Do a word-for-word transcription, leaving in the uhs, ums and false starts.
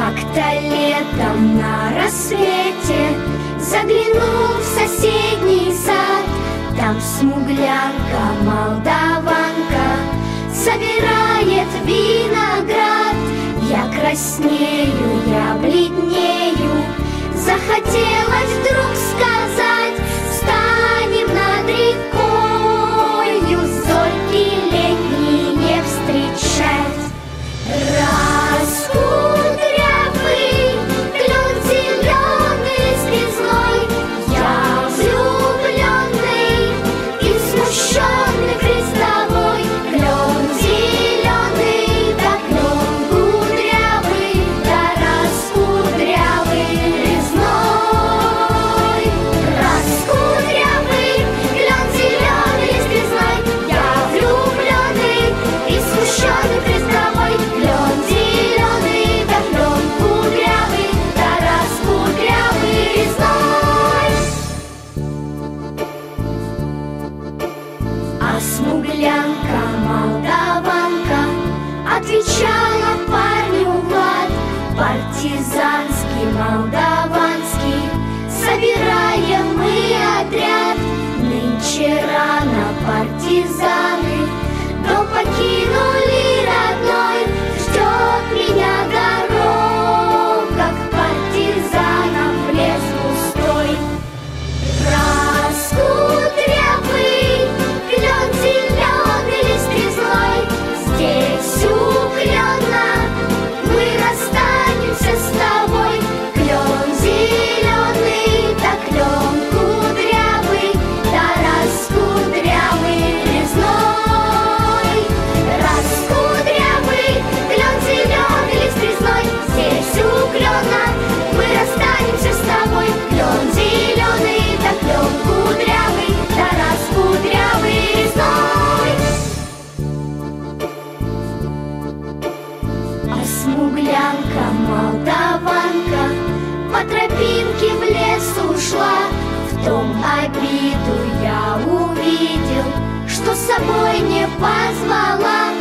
Как-то летом на рассвете заглянул в соседний сад. Там смуглянка, молдаванка собирает виноград. Я краснею, я бледнею, захотелось вдруг сказать: встанем над рекою, зорьки летние встречать. Раскудрявый клен зеленый слезной, я влюбленный и смущенный крестовой. Клен зеленый, да клен кудрявый, да раскудрявый резной. Раскудрявый клен зеленый слезной, я влюбленный и смущенный крестовой. Клен зеленый, да клен кудрявый, да раскудрявый резной. А смуглянка, молдаванка отвечала парню Влад: партизанский, молдаванский, собираем мы отряд. Нынче рано партизаны дом покинули родной. Ждет меня дорога к партизанам в лес густой. Раскудрявый клен зеленый лист резной, здесь у клена мы расстанемся с тобой. Клен зеленый, да клен кудрявый, да раскудрявый резной. Раскудрявый клен зеленый лист резной, здесь у клена мы расстанемся с тобой. Клен зеленый, да клен кудрявый, да раскудрявый резной. А смуглянка, молдаванка по тропинке в лес ушла. В том обиду я увидел, что с собой не позвала.